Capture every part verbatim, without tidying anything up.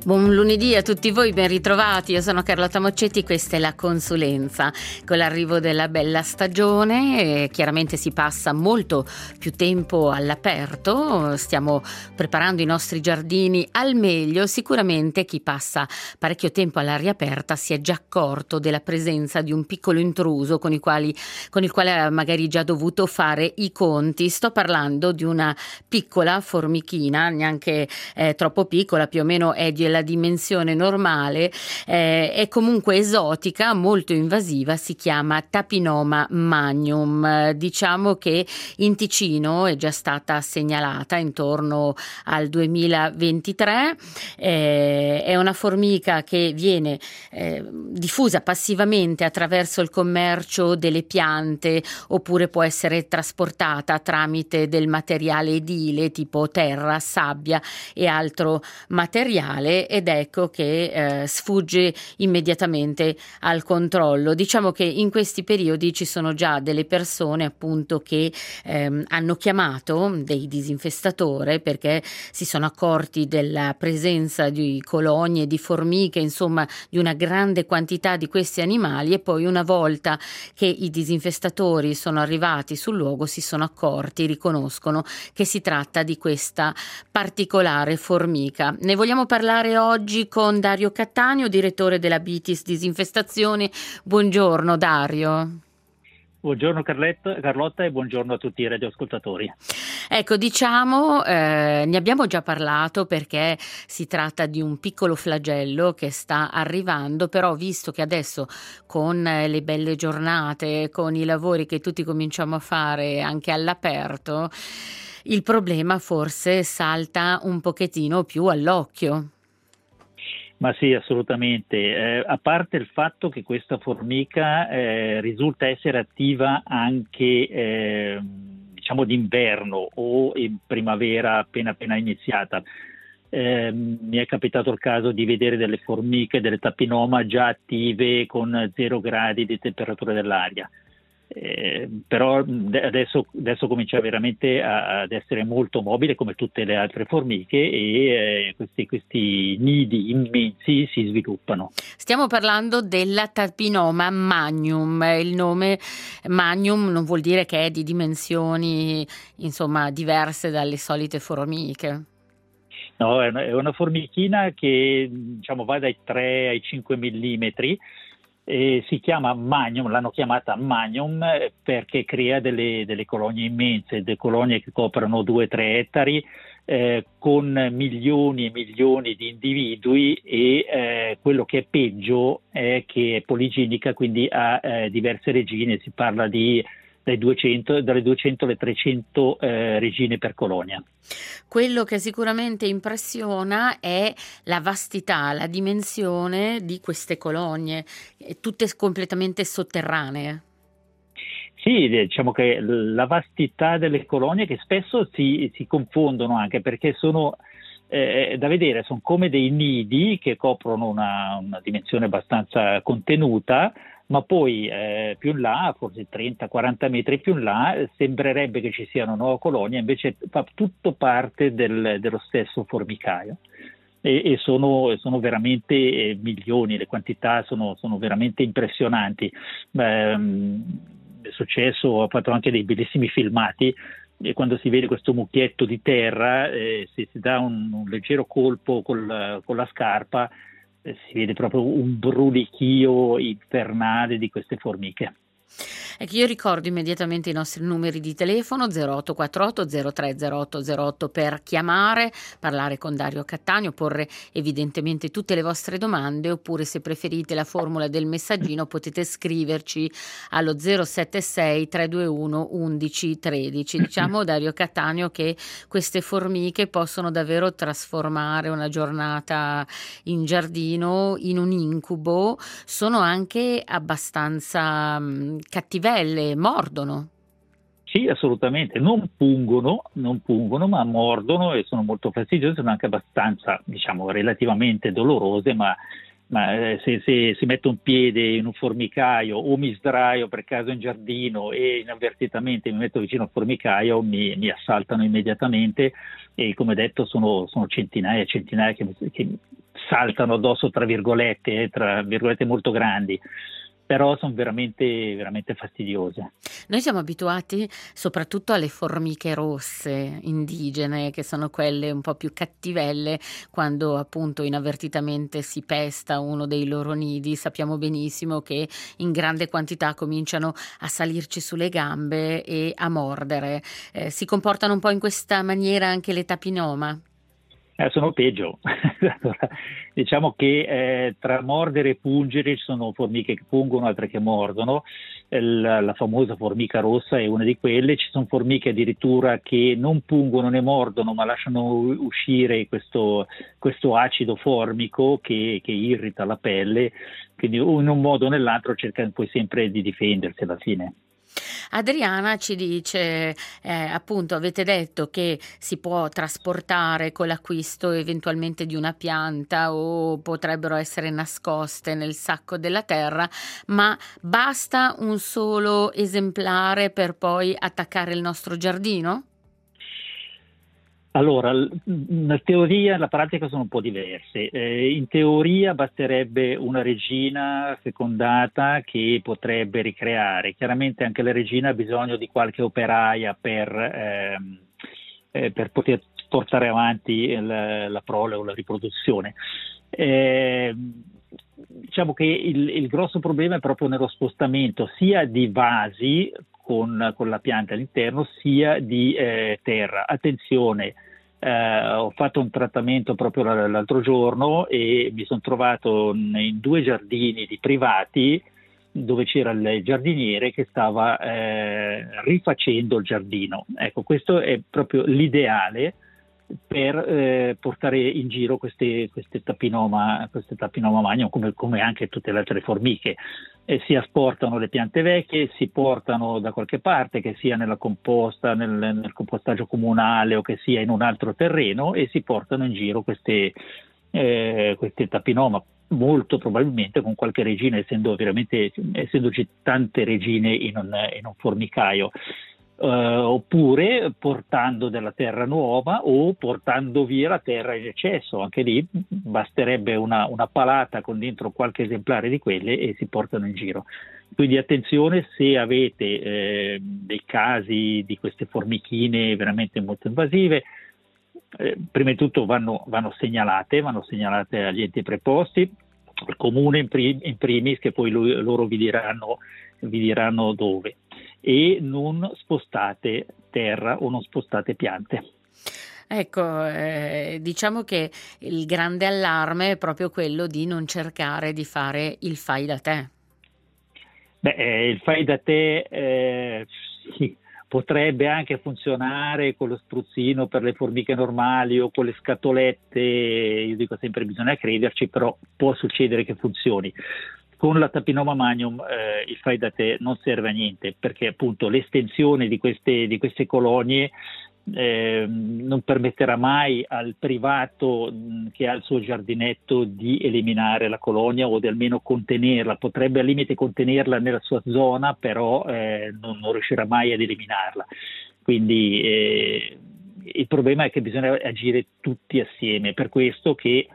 Buon lunedì a tutti voi, ben ritrovati. Io sono Carlotta Moccetti, questa è la consulenza. Con l'arrivo della bella stagione eh, chiaramente si passa molto più tempo all'aperto, stiamo preparando i nostri giardini al meglio. Sicuramente chi passa parecchio tempo all'aria aperta si è già accorto della presenza di un piccolo intruso con, i quali, con il quale ha magari già dovuto fare i conti. Sto parlando di una piccola formichina, neanche eh, troppo piccola, più o meno è di la dimensione normale, eh, è comunque esotica, molto invasiva, si chiama Tapinoma magnum. Eh, diciamo che in Ticino è già stata segnalata intorno al duemilaventitré, eh, è una formica che viene eh, diffusa passivamente attraverso il commercio delle piante, oppure può essere trasportata tramite del materiale edile tipo terra, sabbia e altro materiale, ed ecco che eh, sfugge immediatamente al controllo. Diciamo che in questi periodi ci sono già delle persone appunto che ehm, hanno chiamato dei disinfestatori perché si sono accorti della presenza di colonie, di formiche, insomma di una grande quantità di questi animali, e poi una volta che i disinfestatori sono arrivati sul luogo si sono accorti, riconoscono che si tratta di questa particolare formica. Ne vogliamo parlare oggi con Dario Cattaneo, direttore della Bitis Disinfestazione. Buongiorno Dario. Buongiorno Carletta, Carlotta, e buongiorno a tutti i radioascoltatori. Ecco, diciamo, eh, ne abbiamo già parlato perché si tratta di un piccolo flagello che sta arrivando, però visto che adesso con eh, le belle giornate, con i lavori che tutti cominciamo a fare anche all'aperto, il problema forse salta un pochettino più all'occhio. Ma sì, assolutamente. Eh, a parte il fatto che questa formica eh, risulta essere attiva anche eh, diciamo d'inverno o in primavera appena appena iniziata. Eh, mi è capitato il caso di vedere delle formiche, delle tapinoma già attive con zero gradi di temperatura dell'aria. Eh, però adesso, adesso comincia veramente a, ad essere molto mobile come tutte le altre formiche, e eh, questi, questi nidi immensi si sviluppano. Stiamo parlando della Tapinoma magnum. Il nome magnum non vuol dire che è di dimensioni insomma diverse dalle solite formiche. No, è una, è una formichina che diciamo va dai tre ai cinque millimetri. E si chiama magnum, l'hanno chiamata magnum perché crea delle, delle colonie immense, delle colonie che coprono due tre ettari, eh, con milioni e milioni di individui, e eh, quello che è peggio è che è poliginica, quindi ha eh, diverse regine. Si parla di dai duecento, dalle duecento alle trecento eh, regine per colonia. Quello che sicuramente impressiona è la vastità, la dimensione di queste colonie, tutte completamente sotterranee. Sì, diciamo che la vastità delle colonie, che spesso si, si confondono anche perché sono eh, da vedere, sono come dei nidi che coprono una, una dimensione abbastanza contenuta, ma poi eh, più in là, forse trenta quaranta metri più in là, eh, sembrerebbe che ci sia una nuova colonia, invece fa tutto parte del, dello stesso formicaio. E, e sono, sono veramente eh, milioni, le quantità sono, sono veramente impressionanti. Ehm, è successo, ho fatto anche dei bellissimi filmati, e quando si vede questo mucchietto di terra, eh, se si dà un, un leggero colpo col, con la scarpa, eh, si vede proprio un brulichio infernale di queste formiche. Ecco, io ricordo immediatamente i nostri numeri di telefono zero otto quattro otto zero tre zero otto zero otto per chiamare, parlare con Dario Cattaneo, porre evidentemente tutte le vostre domande, oppure se preferite la formula del messaggino potete scriverci allo zero sette sei tre due uno undici tredici. Diciamo, Dario Cattaneo, che queste formiche possono davvero trasformare una giornata in giardino in un incubo, sono anche abbastanza mh, cattivelle, mordono. Sì, assolutamente, non pungono, non pungono, ma mordono e sono molto fastidiose, sono anche abbastanza, diciamo, relativamente dolorose, ma, ma eh, se, se si mette un piede in un formicaio o mi sdraio per caso in giardino e inavvertitamente mi metto vicino al formicaio, mi, mi assaltano immediatamente, e come detto sono, sono centinaia e centinaia che, che saltano addosso, tra virgolette, eh, tra virgolette molto grandi, però sono veramente, veramente fastidiose. Noi siamo abituati soprattutto alle formiche rosse indigene, che sono quelle un po' più cattivelle quando appunto inavvertitamente si pesta uno dei loro nidi. Sappiamo benissimo che in grande quantità cominciano a salirci sulle gambe e a mordere. Eh, si comportano un po' in questa maniera anche le tapinoma? Eh, sono peggio. Allora, diciamo che eh, tra mordere e pungere ci sono formiche che pungono, altre che mordono. Eh, La, la famosa formica rossa è una di quelle. Ci sono formiche addirittura che non pungono né mordono, ma lasciano u- uscire questo, questo acido formico che, che irrita la pelle. Quindi o in un modo o nell'altro cercano poi sempre di difendersi alla fine. Adriana ci dice, eh, appunto, avete detto che si può trasportare con l'acquisto eventualmente di una pianta o potrebbero essere nascoste nel sacco della terra, ma basta un solo esemplare per poi attaccare il nostro giardino? Allora, l- la teoria e la pratica sono un po' diverse. Eh, in teoria basterebbe una regina fecondata che potrebbe ricreare. Chiaramente anche la regina ha bisogno di qualche operaia per, ehm, eh, per poter portare avanti la, la prole o la riproduzione. Eh, diciamo che il, il grosso problema è proprio nello spostamento sia di vasi con, con la pianta all'interno, sia di eh, terra. Attenzione, eh, ho fatto un trattamento proprio l- l'altro giorno e mi sono trovato in due giardini di privati dove c'era il giardiniere che stava eh, rifacendo il giardino. Ecco, questo è proprio l'ideale per eh, portare in giro queste, queste tapinoma, queste tapinoma magnum, come, come anche tutte le altre formiche. Eh, si asportano le piante vecchie, si portano da qualche parte, che sia nella composta, nel, nel compostaggio comunale o che sia in un altro terreno, e si portano in giro queste, eh, queste tapinoma, molto probabilmente con qualche regina, essendo veramente, essendoci tante regine in un, in un formicaio. Uh, oppure portando della terra nuova o portando via la terra in eccesso. Anche lì basterebbe una, una palata con dentro qualche esemplare di quelle e si portano in giro. Quindi attenzione se avete eh, dei casi di queste formichine veramente molto invasive. Eh, prima di tutto vanno, vanno segnalate, vanno segnalate agli enti preposti, al comune in, prim- in primis, che poi lui, loro vi diranno, vi diranno dove. E non spostate terra o non spostate piante. Ecco, eh, diciamo che il grande allarme è proprio quello di non cercare di fare il fai da te. Beh, eh, il fai da te eh, sì, potrebbe anche funzionare con lo spruzzino per le formiche normali o con le scatolette. Io dico sempre bisogna crederci, però può succedere che funzioni. Con la Tapinoma magnum eh, il fai da te non serve a niente, perché appunto l'estensione di queste, di queste colonie eh, non permetterà mai al privato mh, che ha il suo giardinetto di eliminare la colonia o di almeno contenerla. Potrebbe al limite contenerla nella sua zona, però eh, non, non riuscirà mai ad eliminarla. Quindi eh, il problema è che bisogna agire tutti assieme, per questo che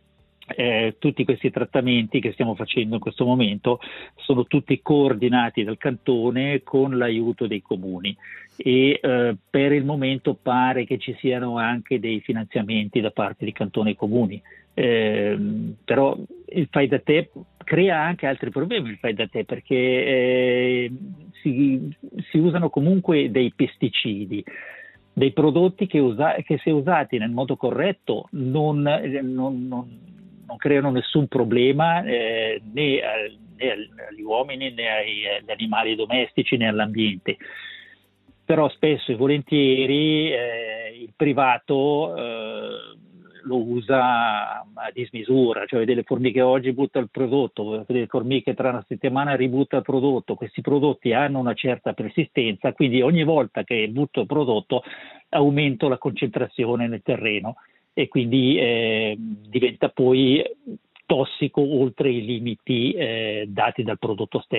Eh, tutti questi trattamenti che stiamo facendo in questo momento sono tutti coordinati dal cantone con l'aiuto dei comuni e eh, per il momento pare che ci siano anche dei finanziamenti da parte di cantone e comuni, eh, però il fai da te crea anche altri problemi, il fai da te, perché eh, si, si usano comunque dei pesticidi, dei prodotti che, usa- che se usati nel modo corretto non, non, non non creano nessun problema eh, né, né agli uomini né ai, agli animali domestici né all'ambiente. Però spesso e volentieri eh, il privato eh, lo usa a dismisura, cioè delle formiche oggi butta il prodotto, delle formiche tra una settimana ributta il prodotto. Questi prodotti hanno una certa persistenza, quindi ogni volta che butto il prodotto aumento la concentrazione nel terreno e quindi eh, diventa poi tossico oltre i limiti eh, dati dal prodotto stesso.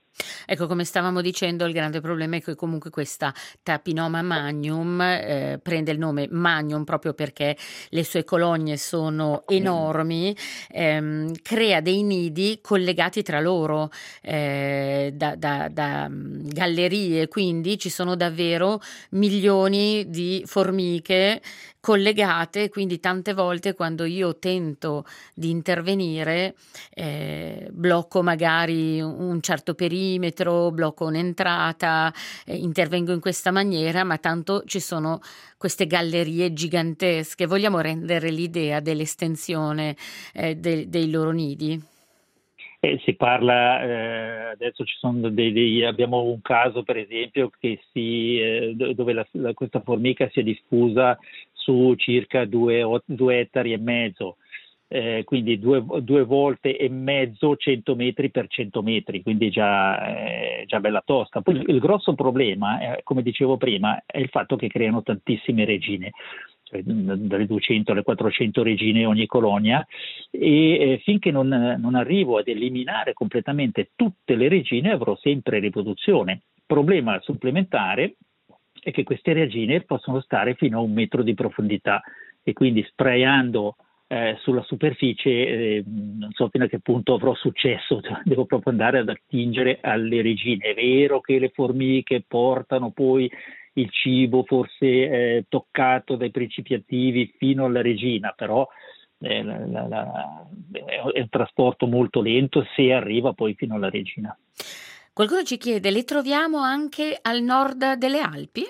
Ecco, come stavamo dicendo, il grande problema è che comunque questa Tapinoma magnum eh, prende il nome magnum proprio perché le sue colonie sono enormi, ehm, crea dei nidi collegati tra loro eh, da, da- da, mm, gallerie, quindi ci sono davvero milioni di formiche collegate, quindi tante volte quando io tento di intervenire eh, blocco magari un certo perimetro, blocco un'entrata, eh, intervengo in questa maniera, ma tanto ci sono queste gallerie gigantesche. Vogliamo rendere l'idea dell'estensione eh, de- dei loro nidi? Eh, si parla, eh, adesso ci sono dei, dei- abbiamo un caso per esempio che si, eh, do- dove la- la- questa formica si è diffusa su circa due, o- due ettari e mezzo, eh, quindi due, due volte e mezzo cento metri per cento metri, quindi già, eh, già bella tosta. Poi il, il grosso problema, eh, come dicevo prima, è il fatto che creano tantissime regine, cioè dalle duecento alle quattrocento regine ogni colonia, e eh, finché non, non arrivo ad eliminare completamente tutte le regine avrò sempre riproduzione. Problema supplementare è che queste regine possono stare fino a un metro di profondità e quindi sprayando eh, sulla superficie eh, non so fino a che punto avrò successo, cioè, devo proprio andare ad attingere alle regine. È vero che le formiche portano poi il cibo forse eh, toccato dai principi attivi fino alla regina, però eh, la, la, la, è un trasporto molto lento se arriva poi fino alla regina. Qualcuno ci chiede, le troviamo anche al nord delle Alpi?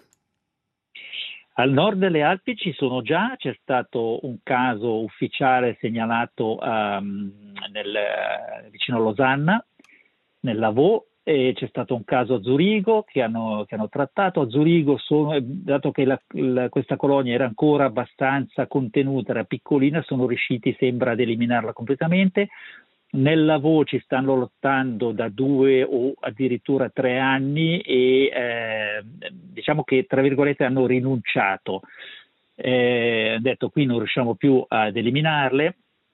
Al nord delle Alpi ci sono già, c'è stato un caso ufficiale segnalato um, nel, vicino a Losanna, nel Lavaux, e c'è stato un caso a Zurigo che hanno, che hanno trattato. A Zurigo, sono, dato che la, la, questa colonia era ancora abbastanza contenuta, era piccolina, sono riusciti, sembra, ad eliminarla completamente. Nel Lavoro ci stanno lottando da due o addirittura tre anni e eh, diciamo che tra virgolette hanno rinunciato. Eh, hanno detto qui non riusciamo più ad eliminarle,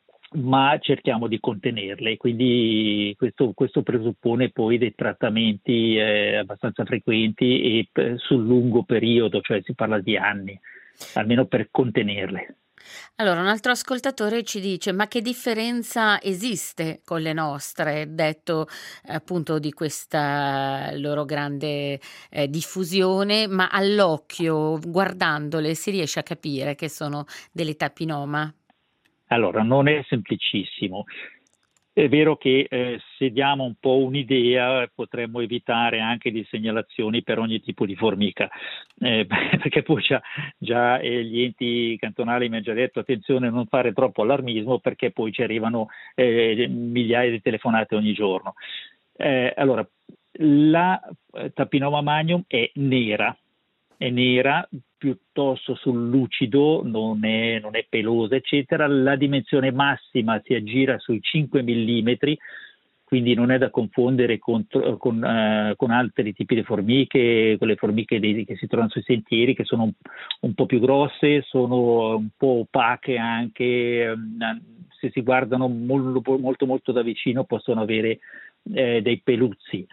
ma cerchiamo di contenerle, quindi questo, questo presuppone poi dei trattamenti eh, abbastanza frequenti e per, sul lungo periodo, cioè si parla di anni, almeno per contenerle. Allora, un altro ascoltatore ci dice: ma che differenza esiste con le nostre, detto eh, appunto di questa loro grande eh, diffusione, ma all'occhio, guardandole, si riesce a capire che sono delle tapinoma? Allora, non è semplicissimo. È vero che eh, se diamo un po' un'idea potremmo evitare anche di segnalazioni per ogni tipo di formica, eh, perché poi già, già eh, gli enti cantonali mi hanno già detto attenzione a non fare troppo allarmismo perché poi ci arrivano eh, migliaia di telefonate ogni giorno. Eh, allora, la eh, Tapinoma magnum è nera, è nera, piuttosto sul lucido, non è, non è pelosa, eccetera. La dimensione massima si aggira sui cinque millimetri, quindi non è da confondere con, con, eh, con altri tipi di formiche, con le formiche dei, che si trovano sui sentieri, che sono un, un po' più grosse, sono un po' opache anche, eh, se si guardano molto molto, molto da vicino possono avere eh, dei peluzzi.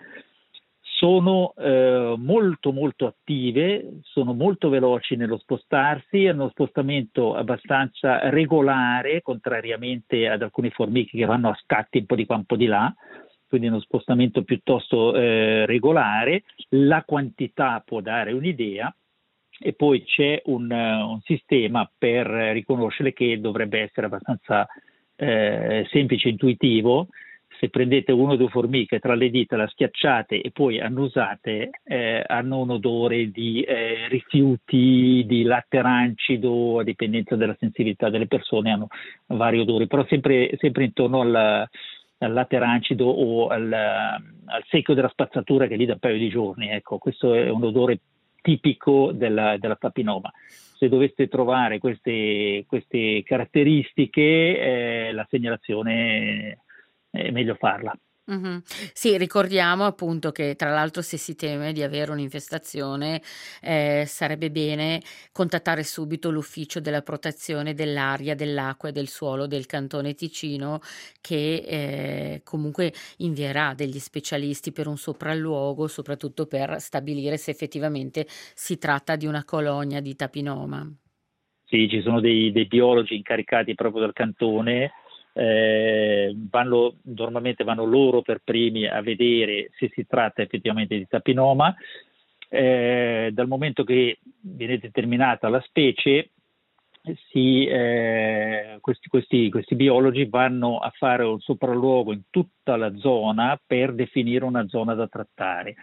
Sono eh, molto molto attive, sono molto veloci nello spostarsi, hanno uno spostamento abbastanza regolare, contrariamente ad alcune formiche che vanno a scatti un po' di qua un po' di là, quindi uno spostamento piuttosto eh, regolare. La quantità può dare un'idea e poi c'è un, un sistema per riconoscerle che dovrebbe essere abbastanza eh, semplice e intuitivo. Se prendete uno o due formiche tra le dita, la schiacciate e poi annusate, eh, hanno un odore di eh, rifiuti, di latte rancido, a dipendenza della sensibilità delle persone, hanno vari odori, però sempre, sempre intorno al, al latte rancido o al, al secchio della spazzatura che è lì da un paio di giorni. Ecco, questo è un odore tipico della, della Tapinoma. Se doveste trovare queste, queste caratteristiche, eh, la segnalazione è meglio farla. Mh-mh. Sì, ricordiamo appunto che tra l'altro se si teme di avere un'infestazione, ehm, sarebbe bene contattare subito l'ufficio della protezione dell'aria, dell'acqua e del suolo del Cantone Ticino che, ehm, comunque invierà degli specialisti per un sopralluogo, soprattutto per stabilire se effettivamente si tratta di una colonia di Tapinoma. Sì, ci sono dei, dei biologi incaricati proprio dal cantone, eh, vanno, normalmente vanno loro per primi a vedere se si tratta effettivamente di tapinoma. Eh, dal momento che viene determinata la specie, si, eh, questi, questi, questi biologi vanno a fare un sopralluogo in tutta la zona per definire una zona da trattare.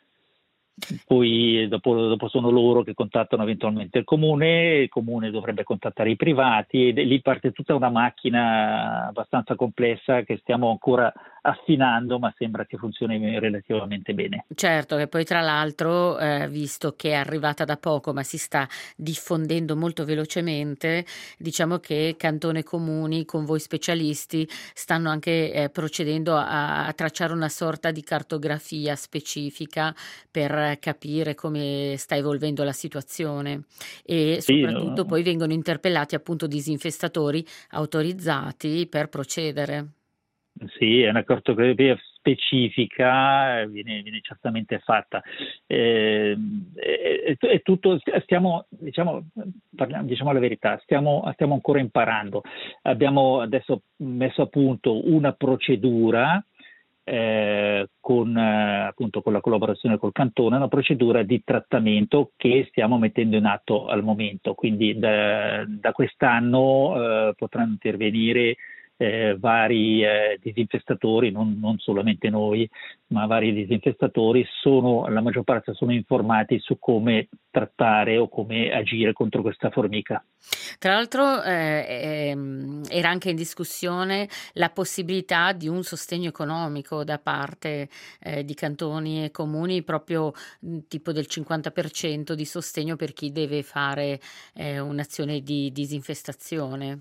Poi dopo, dopo sono loro che contattano eventualmente il comune, il comune dovrebbe contattare i privati e lì parte tutta una macchina abbastanza complessa che stiamo ancora affinando, ma sembra che funzioni relativamente bene. Certo, che poi tra l'altro, ehm, visto che è arrivata da poco, ma si sta diffondendo molto velocemente, diciamo che Cantone e Comuni, con voi specialisti, stanno anche, ehm, procedendo a a tracciare una sorta di cartografia specifica per capire come sta evolvendo la situazione e Sì, soprattutto poi vengono interpellati appunto disinfestatori autorizzati per procedere. Sì, è una cartografia specifica, eh, viene, viene certamente fatta. Eh, è, è tutto, stiamo, diciamo, parliamo, diciamo la verità, stiamo, stiamo ancora imparando. Abbiamo adesso messo a punto una procedura eh, con, eh, appunto, con la collaborazione col Cantone, una procedura di trattamento che stiamo mettendo in atto al momento. Quindi da, da quest'anno eh, potranno intervenire eh, vari eh, disinfestatori, non, non solamente noi, ma vari disinfestatori, sono, la maggior parte sono informati su come trattare o come agire contro questa formica. Tra l'altro, ehm, ehm, era anche in discussione la possibilità di un sostegno economico da parte, ehm, di cantoni e comuni, proprio, mhmm, tipo del cinquanta per cento di sostegno per chi deve fare, ehm, un'azione di disinfestazione.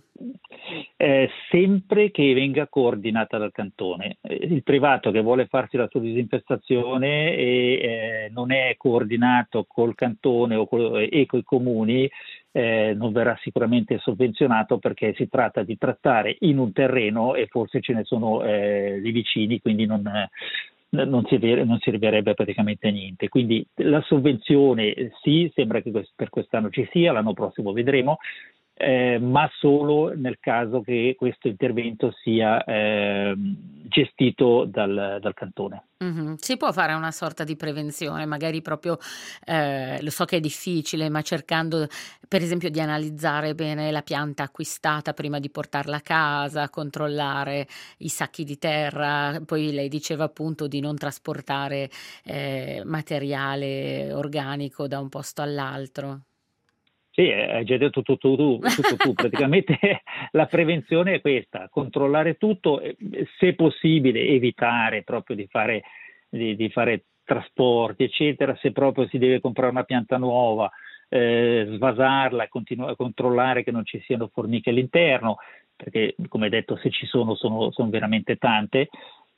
Eh, sempre che venga coordinata dal cantone. Eh, il privato che vuole farsi la sua disinfestazione e eh, non è coordinato col cantone o col, e coi comuni, eh, non verrà sicuramente sovvenzionato perché si tratta di trattare in un terreno e forse ce ne sono eh, lì vicini, quindi non, eh, non, si, non servirebbe praticamente a niente. Quindi la sovvenzione eh, sì, sembra che per quest'anno ci sia, l'anno prossimo vedremo. Eh, ma solo nel caso che questo intervento sia eh, gestito dal, dal cantone. Mh-mh. Si può fare una sorta di prevenzione, magari proprio, ehm, lo so che è difficile, ma cercando per esempio di analizzare bene la pianta acquistata prima di portarla a casa, controllare i sacchi di terra, poi lei diceva appunto di non trasportare, ehm, materiale organico da un posto all'altro. Sì, hai già detto tutto tu, tutto tu. Praticamente la prevenzione è questa, controllare tutto, se possibile evitare proprio di fare, di, di fare trasporti, eccetera, se proprio si deve comprare una pianta nuova, eh, svasarla, continu- controllare che non ci siano formiche all'interno, perché come detto se ci sono sono, sono veramente tante.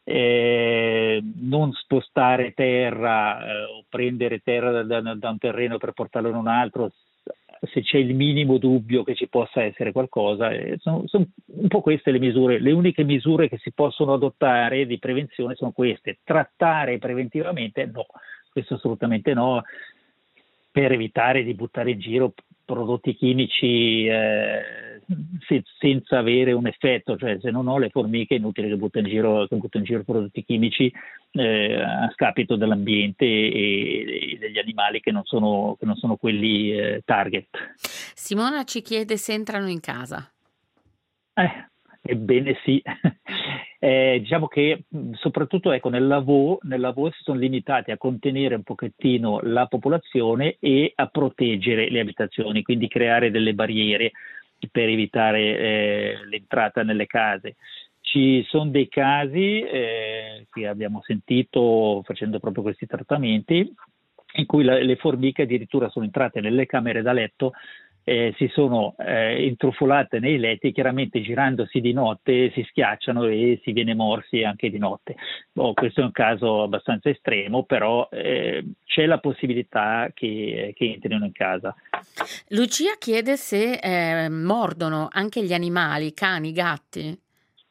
Eh, non spostare terra eh, o prendere terra da, da, da un terreno per portarlo in un altro se c'è il minimo dubbio che ci possa essere qualcosa. Eh, sono, sono un po' queste le misure, le uniche misure che si possono adottare di prevenzione sono queste. Trattare preventivamente no, questo assolutamente no, per evitare di buttare in giro prodotti chimici eh, se, senza avere un effetto, cioè se non ho le formiche è inutile che butto in giro, che butto in giro prodotti chimici eh, a scapito dell'ambiente e, e degli animali che non sono, che non sono quelli eh, target. Simona ci chiede se entrano in casa. Eh, ebbene sì, eh, diciamo che mh, soprattutto ecco, nel lavoro, nel lavoro si sono limitati a contenere un pochettino la popolazione e a proteggere le abitazioni, quindi creare delle barriere per evitare eh, l'entrata nelle case. Ci sono dei casi eh, che abbiamo sentito facendo proprio questi trattamenti in cui la, le formiche addirittura sono entrate nelle camere da letto eh, si sono eh, intrufolate nei letti, chiaramente girandosi di notte si schiacciano e si viene morsi anche di notte. Boh, questo è un caso abbastanza estremo, però eh, c'è la possibilità che, che entrino in casa. Lucia chiede se eh, mordono anche gli animali, cani, gatti.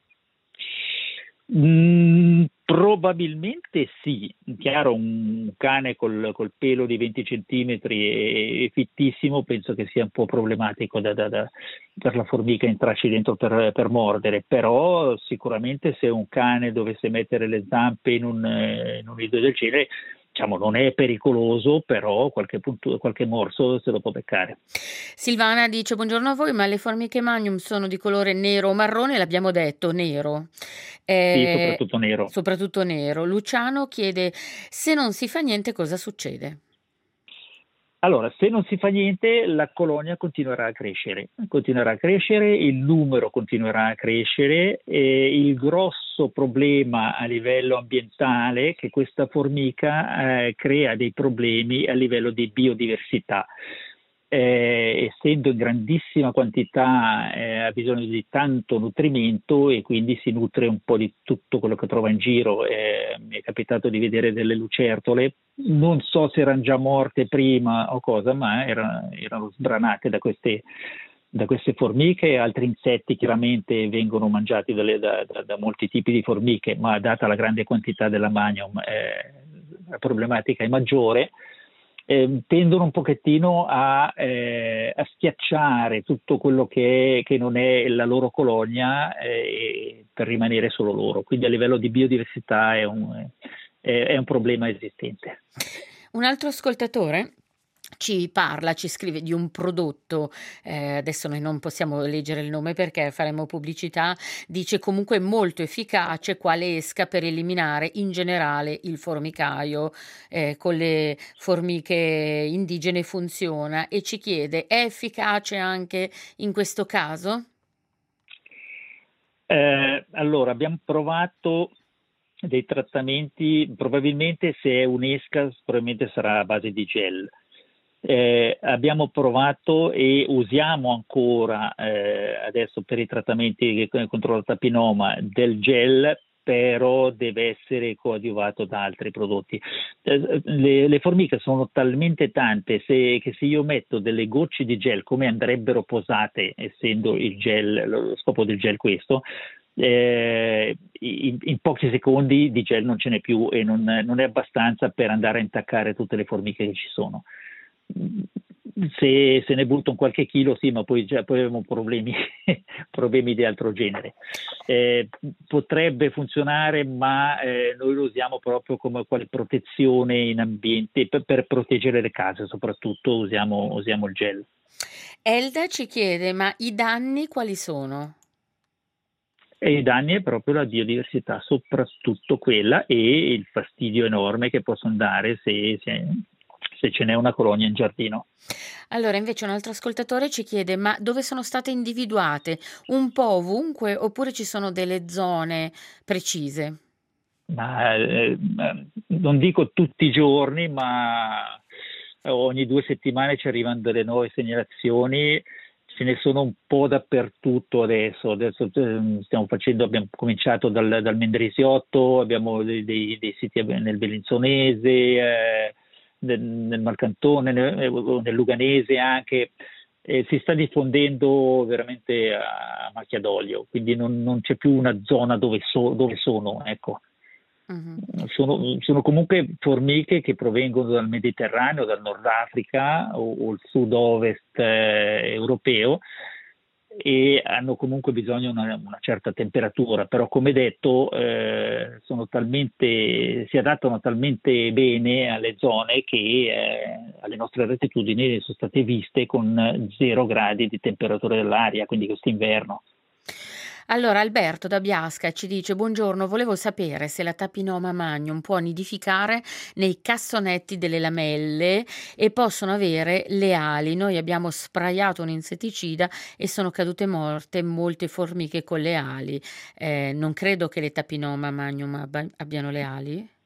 Mm, probabilmente sì, chiaro, un cane col, col pelo di venti centimetri e, e fittissimo penso che sia un po' problematico da, da- da- per la formica entrarci dentro per, per mordere, però sicuramente se un cane dovesse mettere le zampe in un, eh, in un nido del genere, diciamo, non è pericoloso, però qualche, punto- qualche morso se lo può beccare. Silvana dice buongiorno a voi, ma le formiche Magnum sono di colore nero o marrone? L'abbiamo detto, nero. Sì, Eh, soprattutto nero. soprattutto nero. Luciano chiede se non si fa niente cosa succede? Allora, se non si fa niente, la colonia continuerà a crescere, continuerà a crescere, il numero continuerà a crescere e il grosso problema a livello ambientale è che questa formica eh, crea dei problemi a livello di biodiversità. Eh, essendo in grandissima quantità eh, ha bisogno di tanto nutrimento e quindi si nutre un po' di tutto quello che trova in giro. Eh, mi è capitato di vedere delle lucertole, non so se erano già morte prima o cosa, ma era- erano sbranate da queste, da queste formiche. Altri insetti chiaramente vengono mangiati dalle- da, da- da molti tipi di formiche, ma data la grande quantità della Magnum eh, la problematica è maggiore. Eh, tendono un pochettino a, eh, a schiacciare tutto quello che, che non è la loro colonia eh, per rimanere solo loro. Quindi a livello di biodiversità è un, è, è un problema esistente. Un altro ascoltatore ci parla, ci scrive di un prodotto, eh, adesso noi non possiamo leggere il nome perché faremo pubblicità, dice comunque molto efficace quale esca per eliminare in generale il formicaio, eh, con le formiche indigene funziona e ci chiede è efficace anche in questo caso? Eh, allora, abbiamo provato dei trattamenti, probabilmente se è un'esca, probabilmente sarà a base di gel. Eh, abbiamo provato e usiamo ancora eh, adesso per i trattamenti che- contro la tapinoma del gel, però deve essere coadiuvato da altri prodotti. Eh, le, le formiche sono talmente tante se- che se io metto delle gocce di gel come andrebbero posate, essendo il gel, lo scopo del gel questo, eh, in, in pochi secondi di gel non ce n'è più e non, non è abbastanza per andare a intaccare tutte le formiche che ci sono. Se, se ne butto un qualche chilo, sì, ma poi, già, poi abbiamo problemi, problemi di altro genere. Eh, potrebbe funzionare, ma eh, noi lo usiamo proprio come quale protezione in ambiente, per, per proteggere le case, soprattutto usiamo, usiamo il gel. Elda ci chiede ma i danni quali sono? E i danni è proprio la biodiversità, soprattutto quella e il fastidio enorme che possono dare se, se, se ce n'è una colonia in giardino. Allora, invece un altro ascoltatore ci chiede: ma dove sono state individuate? Un po' ovunque oppure ci sono delle zone precise? Ma eh, non dico tutti i giorni, ma ogni due settimane ci arrivano delle nuove segnalazioni, ce ne sono un po' dappertutto adesso. Adesso eh, stiamo facendo, abbiamo cominciato dal, dal Mendrisiotto, abbiamo dei, dei- dei siti nel Bellinzonese, eh, nel, nel Malcantone, nel, nel Luganese anche. Eh, si sta diffondendo veramente a macchia d'olio, quindi non, non c'è più una zona dove, so- dove sono, ecco. Mh-mh. Sono, sono comunque formiche che provengono dal Mediterraneo, dal Nord Africa o, o il sud-ovest eh, europeo e hanno comunque bisogno di una, una certa temperatura, però come detto eh, sono talmente, si adattano talmente bene alle zone che eh, alle nostre latitudini sono state viste con zero gradi di temperatura dell'aria, quindi quest'inverno. Allora Alberto da Biasca ci dice: "Buongiorno, volevo sapere se la Tapinoma magnum può nidificare nei cassonetti delle lamelle e possono avere le ali. Noi abbiamo sprayato un insetticida e sono cadute morte molte formiche con le ali. Ehm, non credo che le Tapinoma magnum abba abbiano le ali?"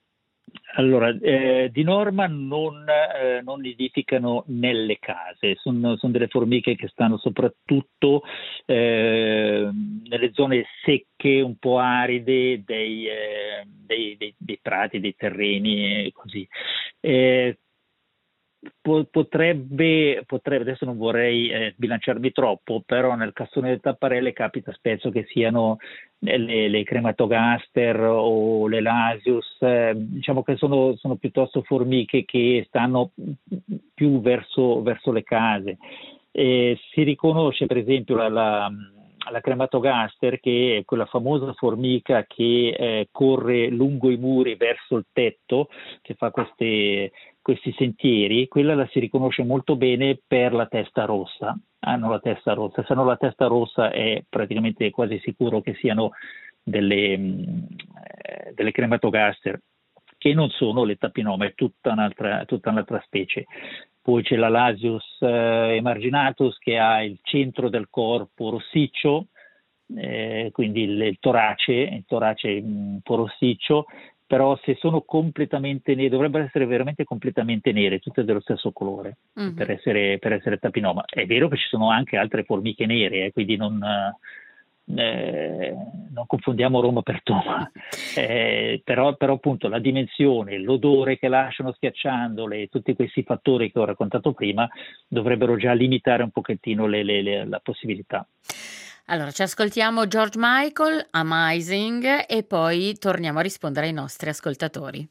Allora, eh, di norma non, eh, non nidificano nelle case, sono, sono delle formiche che stanno soprattutto eh, nelle zone secche, un po' aride dei, eh, dei, dei- dei prati, dei terreni e così. Eh, po- potrebbe, potrebbe, adesso non vorrei eh, sbilanciarmi troppo, però nel cassone del tapparelle capita spesso che siano eh, le, le crematogaster o le lasius, eh, diciamo che sono, sono piuttosto formiche che stanno più verso, verso le case. Eh, si riconosce per esempio la, la, la crematogaster, che è quella famosa formica che eh, corre lungo i muri verso il tetto, che fa queste questi sentieri. Quella la si riconosce molto bene per la testa rossa. Hanno la testa rossa, se hanno la testa rossa è praticamente quasi sicuro che siano delle, mh, eh, delle crematogaster, che non sono le tapinoma, è tutta un'altra, tutta un'altra specie. Poi c'è la Lasius eh, emarginatus, che ha il centro del corpo rossiccio, eh, quindi il, il torace, il torace un po' rossiccio, però se sono completamente nere, dovrebbero essere veramente completamente nere, tutte dello stesso colore, per Mhm. essere, per essere tapinoma. È vero che ci sono anche altre formiche nere, eh, quindi non, eh, non confondiamo Roma per Toma, eh, però, però appunto la dimensione, l'odore che lasciano schiacciandole, tutti questi fattori che ho raccontato prima, dovrebbero già limitare un pochettino le- le- le- la possibilità. Allora, ci ascoltiamo George Michael, Amazing, e poi torniamo a rispondere ai nostri ascoltatori.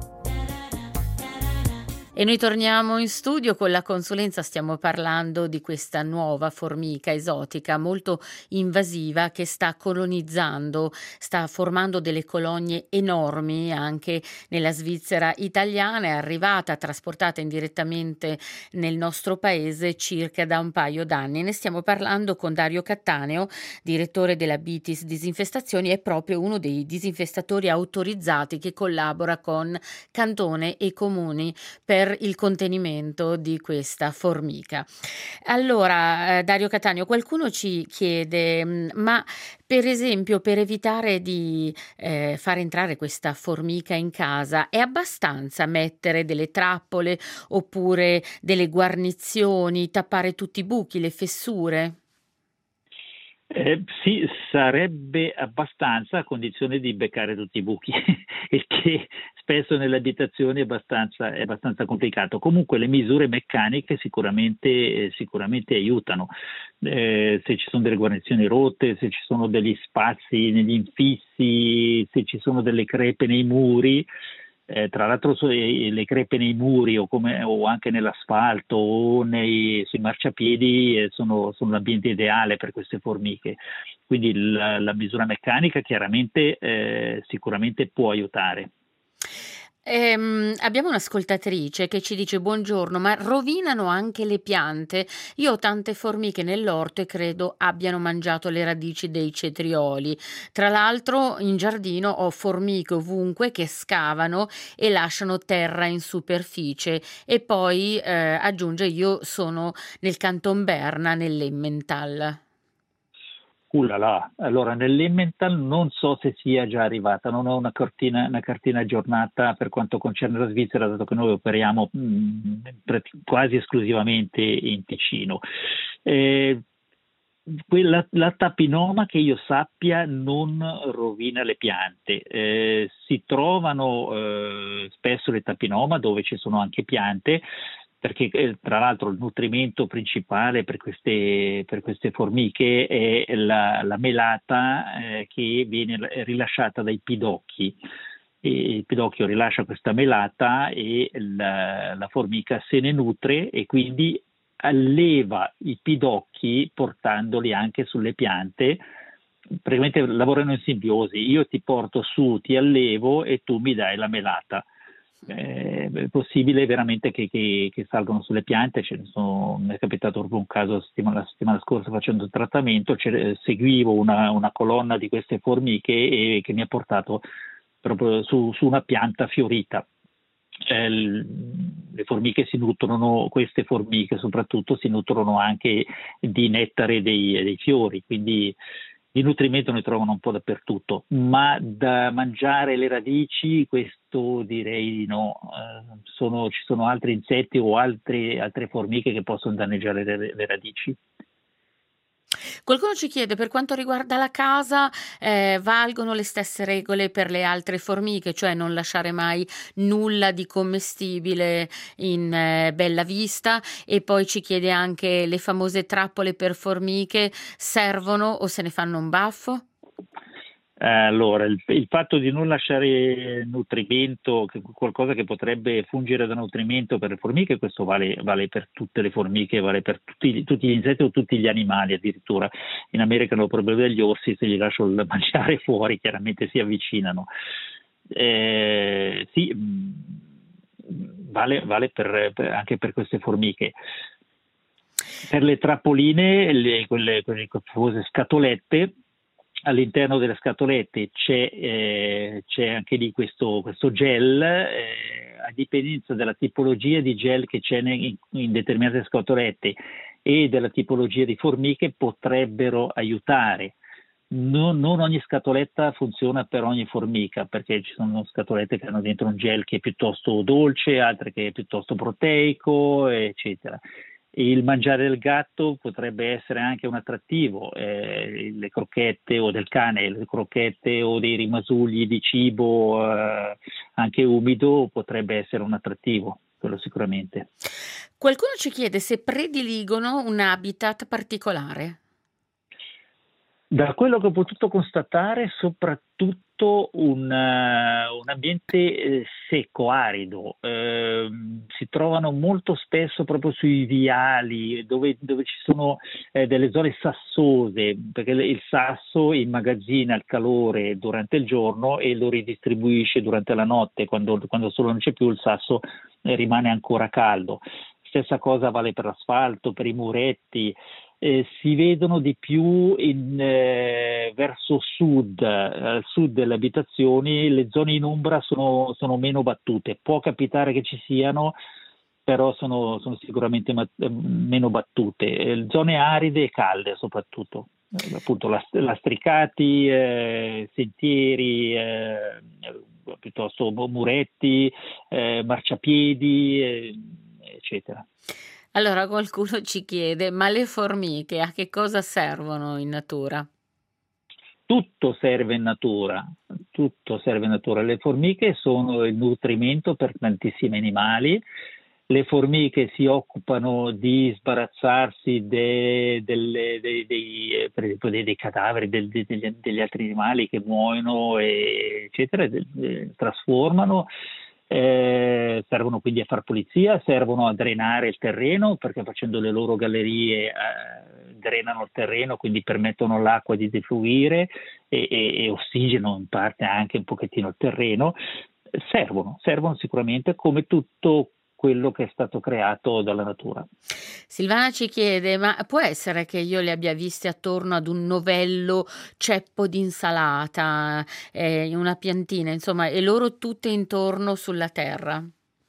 E noi torniamo in studio con la consulenza, stiamo parlando di questa nuova formica esotica molto invasiva che sta colonizzando, sta formando delle colonie enormi anche nella Svizzera italiana, è arrivata, trasportata indirettamente nel nostro paese circa da un paio d'anni. Ne stiamo parlando con Dario Cattaneo, direttore della Bitis Disinfestazioni, è proprio uno dei disinfestatori autorizzati che collabora con Cantone e Comuni per il contenimento di questa formica. Allora, eh, Dario Cattaneo, qualcuno ci chiede, mh, ma per esempio per evitare di eh, far entrare questa formica in casa, è abbastanza mettere delle trappole oppure delle guarnizioni, tappare tutti i buchi, le fessure? Eh, sì, sarebbe abbastanza a condizione di beccare tutti i buchi, il che spesso nelle abitazioni è abbastanza, è abbastanza complicato. Comunque le misure meccaniche sicuramente, eh, sicuramente aiutano. Eh, se ci sono delle guarnizioni rotte, se ci sono degli spazi negli infissi, se ci sono delle crepe nei muri. Eh, tra l'altro so- eh, le crepe nei muri o, come- o anche nell'asfalto o nei, sui marciapiedi eh, sono, sono l'ambiente ideale per queste formiche. Quindi la, la misura meccanica chiaramente eh, sicuramente può aiutare. Ehm, abbiamo un'ascoltatrice che ci dice: buongiorno, ma rovinano anche le piante? Io ho tante formiche nell'orto e credo abbiano mangiato le radici dei cetrioli. Tra l'altro, in giardino ho formiche ovunque che scavano e lasciano terra in superficie. E poi eh, aggiunge: io sono nel Canton Berna, nell'Emmental. Uh là là. Allora, nell'Emmental non so se sia già arrivata, non ho una cartina, una cartina aggiornata per quanto concerne la Svizzera, dato che noi operiamo mh, prati- quasi esclusivamente in Ticino. Eh, quella- la tapinoma, che io sappia, non rovina le piante. Eh, si trovano eh, spesso le tapinoma dove ci sono anche piante, perché eh, tra l'altro il nutrimento principale per queste, per queste formiche è la, la melata eh, che viene rilasciata dai pidocchi. E il pidocchio rilascia questa melata e la, la formica se ne nutre e quindi alleva i pidocchi portandoli anche sulle piante. Praticamente lavorano in simbiosi: io ti porto su, ti allevo e tu mi dai la melata. Eh, è possibile veramente che, che, che salgano sulle piante. Ce ne sono, mi è capitato proprio un caso la settimana, la settimana scorsa facendo il trattamento, seguivo una, una colonna di queste formiche e che mi ha portato proprio su, su una pianta fiorita. Eh, le formiche si nutrono, queste formiche soprattutto si nutrono anche di nettare dei, dei fiori, quindi di nutrimento ne trovano un po' dappertutto, ma da mangiare le radici, questo direi di no. Eh, sono- ci sono altri insetti o altri- altre formiche che possono danneggiare le, le radici. Qualcuno ci chiede per quanto riguarda la casa, eh, valgono le stesse regole per le altre formiche, cioè non lasciare mai nulla di commestibile in eh, bella vista, e poi ci chiede anche le famose trappole per formiche servono o se ne fanno un baffo? Eh, Allora, il, il fatto di non lasciare nutrimento, che- qualcosa che potrebbe fungere da nutrimento per le formiche, questo vale, vale per tutte le formiche, vale per tutti, gli tutti gli insetti o tutti gli animali addirittura. In America hanno il problema degli orsi, se gli lascio il mangiare fuori chiaramente si avvicinano. Eh, sì, mh, vale, vale per- per- anche per queste formiche. Per le trappoline, le- quelle, quelle famose scatolette, all'interno delle scatolette c'è, eh, c'è anche lì questo, questo gel, eh, a dipendenza della tipologia di gel che c'è in, in determinate scatolette e della tipologia di formiche potrebbero aiutare. Non, non ogni scatoletta funziona per ogni formica, perché ci sono scatolette che hanno dentro un gel che è piuttosto dolce, altre che è piuttosto proteico, eccetera. Il mangiare del gatto potrebbe essere anche un attrattivo, eh, le crocchette o del cane, le crocchette o dei rimasugli di cibo eh, anche umido potrebbe essere un attrattivo, quello sicuramente. Qualcuno ci chiede se prediligono un habitat particolare. Da quello che ho potuto constatare, soprattutto un, eh, un ambiente eh, secco, arido. Ehm, si trovano molto spesso proprio sui viali dove, dove ci sono eh, delle zone sassose, perché il il sasso immagazzina il calore durante il giorno e lo ridistribuisce durante la notte. Quando, quando il sole non c'è più, il sasso eh, rimane ancora caldo. Stessa cosa vale per l'asfalto, per i muretti. Eh, si vedono di più in, eh, verso sud, eh, al sud delle abitazioni, le zone in ombra sono, sono meno battute. Può capitare che ci siano, però sono, sono sicuramente ma- eh, meno battute. Eh, zone aride e calde soprattutto. Eh, appunto las- lastricati, eh, sentieri, eh, piuttosto muretti, eh, marciapiedi, eh, eccetera. Allora qualcuno ci chiede, ma le formiche a che cosa servono in natura? Tutto serve in natura, tutto serve in natura. Le formiche sono il nutrimento per tantissimi animali. Le formiche si occupano di sbarazzarsi de- delle- dei, dei, eh, per esempio dei, dei cadaveri del- de- degli, degli altri animali che muoiono, e- eccetera, e de- de- trasformano. Eh, servono quindi a far pulizia, servono a drenare il terreno perché facendo le loro gallerie eh, drenano il terreno, quindi permettono all'acqua di defluire e, e, e ossigeno in parte anche un pochettino il terreno. Servono, servono sicuramente come tutto quello che è stato creato dalla natura. Silvana ci chiede, ma può essere che io le abbia viste attorno ad un novello ceppo di insalata, eh, una piantina, insomma, e loro tutte intorno sulla terra?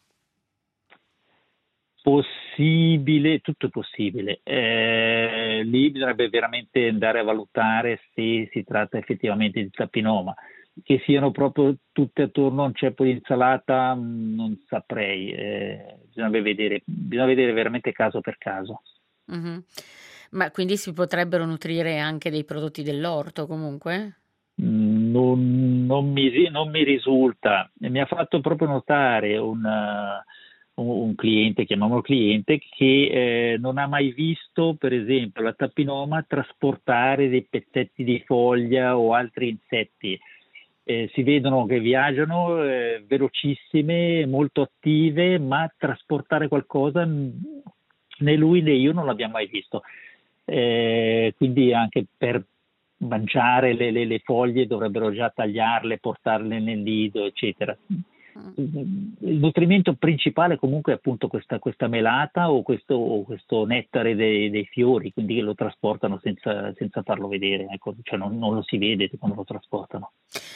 Possibile, tutto è possibile. Eh, lì bisognerebbe veramente andare a valutare se si tratta effettivamente di tappinoma. Che siano proprio tutte attorno a un ceppo di insalata, mh, non saprei. Eh, bisognerebbe vedere, bisogna vedere veramente caso per caso. Mhm. Ma quindi si potrebbero nutrire anche dei prodotti dell'orto comunque? Non, non mi, non mi risulta. Mi ha fatto proprio notare un, eh, un- un cliente, chiamiamolo cliente, che eh, non ha mai visto, per esempio, la tappinoma trasportare dei pezzetti di foglia o altri insetti. Eh, si vedono che viaggiano eh, velocissime, molto attive, ma trasportare qualcosa mh, né lui né io non l'abbiamo mai visto. Eh, quindi anche per mangiare le, le- le foglie dovrebbero già tagliarle, portarle nel nido, eccetera. Mm. Il nutrimento principale comunque è appunto questa, questa melata o questo, o questo nettare dei, dei fiori, quindi lo trasportano senza, senza farlo vedere, ecco, cioè non, non lo si vede quando lo trasportano.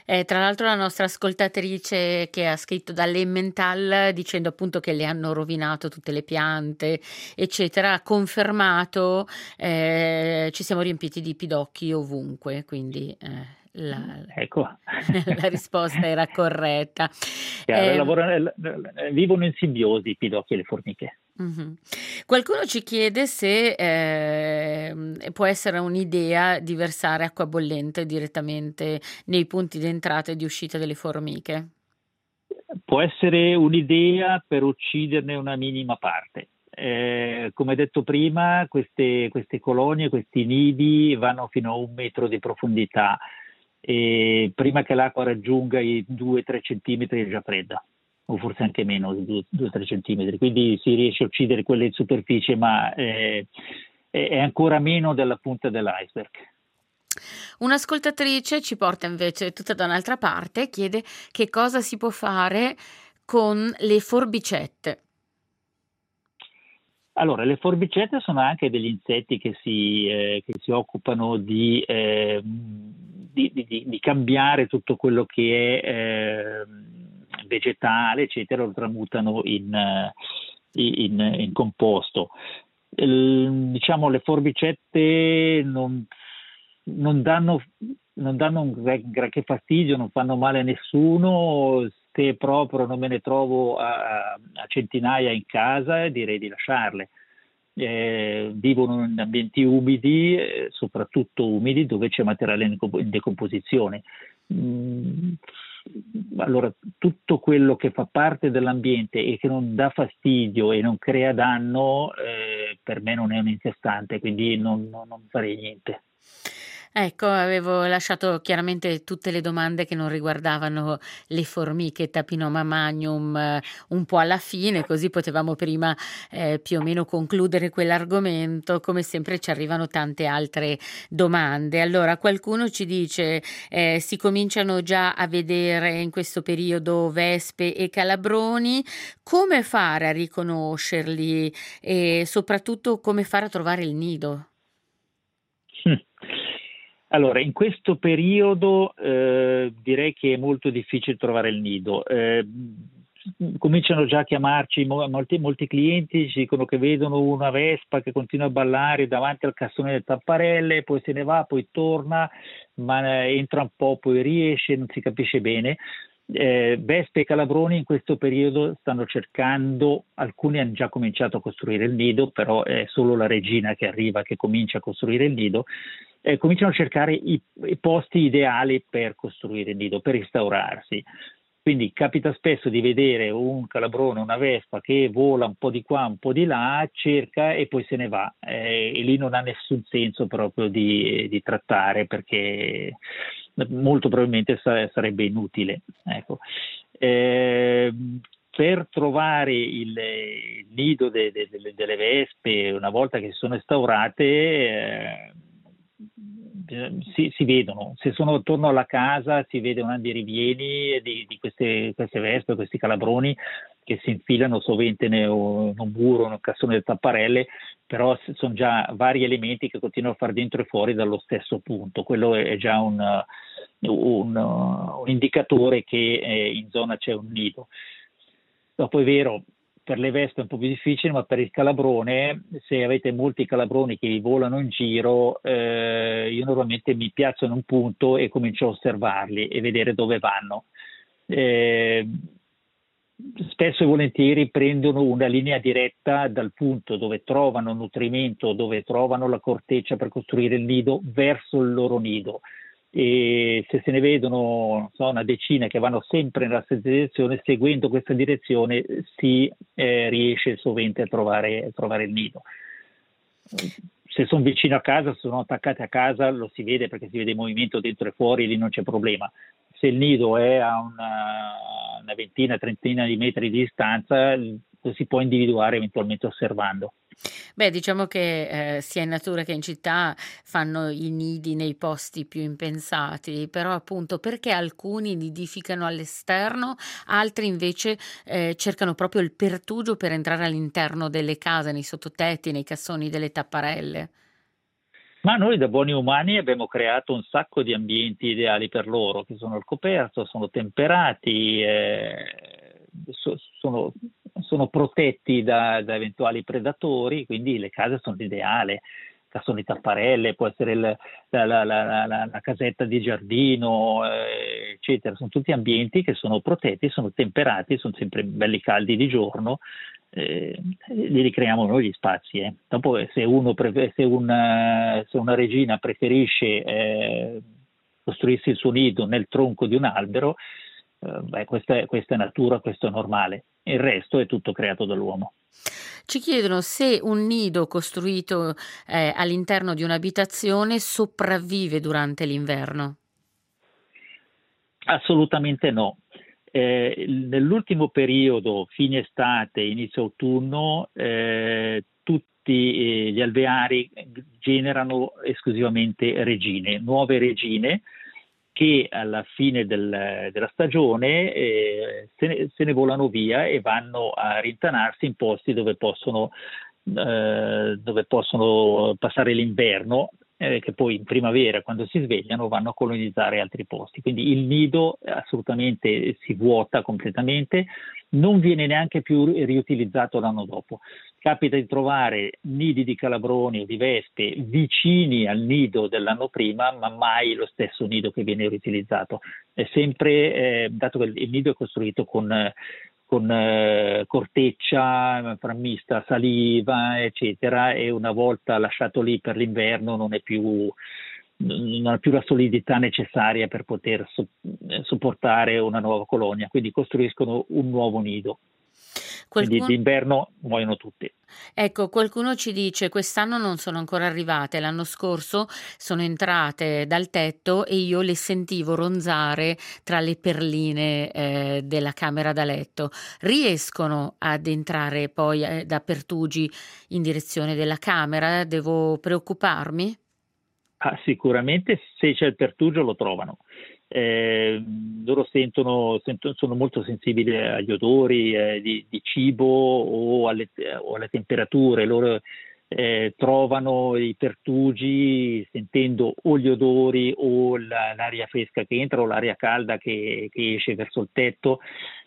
Eh, tra l'altro la nostra ascoltatrice che ha scritto dall'Emmental dicendo appunto che le hanno rovinato tutte le piante, eccetera, ha confermato, eh, ci siamo riempiti di pidocchi ovunque, quindi eh, la, Ecco. la risposta era corretta. Chiaro, Eh, lavorano- eh, vivono in simbiosi i pidocchi e le formiche. Mhm. Qualcuno ci chiede se ehm, può essere un'idea di versare acqua bollente direttamente nei punti di entrata e di uscita delle formiche. Può essere un'idea per ucciderne una minima parte. Eh, come detto prima, queste, queste colonie, questi nidi vanno fino a un metro di profondità e prima che l'acqua raggiunga i due tre centimetri è già fredda, o forse anche meno di due tre centimetri, quindi si riesce a uccidere quelle in superficie, ma eh, è ancora meno della punta dell'iceberg. Un'ascoltatrice ci porta invece tutta da un'altra parte e chiede che cosa si può fare con le forbicette. Allora, le forbicette sono anche degli insetti che si, eh, che si occupano di, eh, di, di- di cambiare tutto quello che è eh, vegetale, eccetera, lo tramutano in, eh, in- in composto. Il- diciamo, le forbicette non, non danno, non danno un gra- granché fastidio, non fanno male a nessuno. Se proprio non me ne trovo a, a centinaia in casa, direi di lasciarle. Eh, vivono in ambienti umidi, eh, soprattutto umidi, dove c'è materiale in, comp- in decomposizione. Mm, allora, tutto quello che fa parte dell'ambiente e che non dà fastidio e non crea danno, eh, per me non è un infestante, quindi non, non- non farei niente. Ecco, avevo lasciato chiaramente tutte le domande che non riguardavano le formiche Tapinoma magnum eh, un po' alla fine, così potevamo prima eh, più o meno concludere quell'argomento. Come sempre ci arrivano tante altre domande. Allora, qualcuno ci dice eh, si cominciano già a vedere in questo periodo vespe e calabroni, come fare a riconoscerli e soprattutto come fare a trovare il nido? Mm. Allora, in questo periodo eh, direi che è molto difficile trovare il nido. Eh, cominciano già a chiamarci mo- molti, molti clienti, ci dicono che vedono una vespa che continua a ballare davanti al cassone delle tapparelle, poi se ne va, poi torna, ma eh, entra un po', poi riesce, non si capisce bene. Eh, vespe e calabroni in questo periodo stanno cercando, alcuni hanno già cominciato a costruire il nido, però è solo la regina che arriva che comincia a costruire il nido, eh, cominciano a cercare i, i posti ideali per costruire il nido, per instaurarsi. Quindi capita spesso di vedere un calabrone, una vespa che vola un po' di qua, un po' di là, cerca e poi se ne va. Eh, e lì non ha nessun senso proprio di, di trattare perché molto probabilmente sa- sarebbe inutile. Ecco. Eh, per trovare il, il nido de- de- de- delle vespe, una volta che sono instaurate, eh, si, si vedono. Se sono attorno alla casa si vede un andirivieni di, di queste, queste vespe, questi calabroni che si infilano sovente in un muro, in un cassone di tapparelle, però sono già vari elementi che continuano a far dentro e fuori dallo stesso punto. Quello è già un, un, un indicatore che eh, in zona c'è un nido. Dopo è vero, per le vespe è un po' più difficile, ma per il calabrone, se avete molti calabroni che volano in giro, eh, io normalmente mi piazzo in un punto e comincio a osservarli e vedere dove vanno. Eh, spesso e volentieri prendono una linea diretta dal punto dove trovano nutrimento, dove trovano la corteccia per costruire il nido, verso il loro nido. E se se ne vedono non so, una decina che vanno sempre nella stessa direzione, seguendo questa direzione si eh, riesce sovente a trovare, a trovare il nido. Se sono vicino a casa, se sono attaccati a casa, lo si vede perché si vede il movimento dentro e fuori, lì non c'è problema. Se il nido è a una, una ventina, trentina di metri di distanza, lo si può individuare eventualmente osservando. Beh, diciamo che, ehm, sia in natura che in città fanno i nidi nei posti più impensati, però appunto perché alcuni nidificano all'esterno, altri invece, ehm, cercano proprio il pertugio per entrare all'interno delle case, nei sottotetti, nei cassoni delle tapparelle. Ma noi da buoni umani abbiamo creato un sacco di ambienti ideali per loro, che sono al coperto, sono temperati, eh, so- sono, sono protetti da, da eventuali predatori, quindi le case sono l'ideale. Cassone tapparelle, può essere il- la, la- la- la- la casetta di giardino, eh, eccetera. Sono tutti ambienti che sono protetti, sono temperati, sono sempre belli caldi di giorno, eh, li ricreiamo noi gli spazi. eh. Dopo, eh, se, uno pre- se, una, se una regina preferisce eh, costruirsi il suo nido nel tronco di un albero, eh, beh, questa è, questa è natura, questo è normale. Il resto è tutto creato dall'uomo. Ci chiedono se un nido costruito eh, all'interno di un'abitazione sopravvive durante l'inverno. Assolutamente no. Eh, nell'ultimo periodo, fine estate, inizio autunno, eh, tutti eh, gli alveari generano esclusivamente regine, nuove regine che alla fine del- della stagione eh, se ne, se ne volano via e vanno a rintanarsi in posti dove possono, eh, dove possono passare l'inverno, eh, che poi in primavera, quando si svegliano, vanno a colonizzare altri posti. Quindi il nido assolutamente si vuota completamente, non viene neanche più riutilizzato l'anno dopo. Capita di trovare nidi di calabroni o di vespe vicini al nido dell'anno prima, ma mai lo stesso nido che viene riutilizzato. È sempre, eh, dato che il nido è costruito con, eh, con eh, corteccia, frammista, saliva, eccetera, e una volta lasciato lì per l'inverno non è più, non ha più la solidità necessaria per poter so- sopportare una nuova colonia, quindi costruiscono un nuovo nido. Quindi Qualcuno, d'inverno muoiono tutti. ecco, qualcuno ci dice quest'anno non sono ancora arrivate, l'anno scorso sono entrate dal tetto e io le sentivo ronzare tra le perline eh, della camera da letto. Riescono ad entrare poi eh, da Pertugi in direzione della camera? Devo preoccuparmi? Ah, sicuramente se c'è il pertugio lo trovano. Eh, loro sentono, sentono- sono molto sensibili agli odori eh, di, di cibo o alle, o alle temperature. Loro eh, trovano i pertugi sentendo o gli odori o la- l'aria fresca che entra o l'aria calda che, che esce verso il tetto.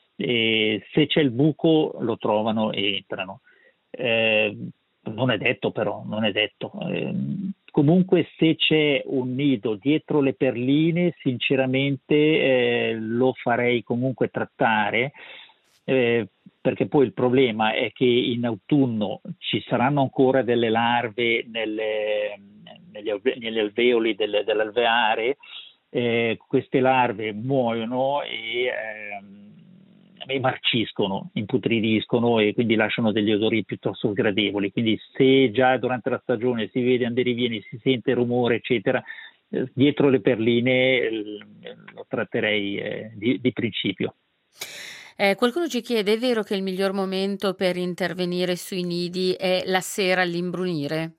E se c'è il buco lo trovano e entrano. Eh, Non è detto però, non è detto. Eh, comunque se c'è un nido dietro le perline, sinceramente eh, lo farei comunque trattare, eh, perché poi il problema è che in autunno ci saranno ancora delle larve nelle- negli, alve- negli alveoli del- dell'alveare, eh, queste larve muoiono e, ehm, e marciscono, imputridiscono e quindi lasciano degli odori piuttosto sgradevoli. Quindi se già durante la stagione si vede andare e vieni, si sente rumore, eccetera, eh, dietro le perline eh, lo tratterei eh, di, di principio. Eh, qualcuno ci chiede, è vero che il miglior momento per intervenire sui nidi è la sera all'imbrunire?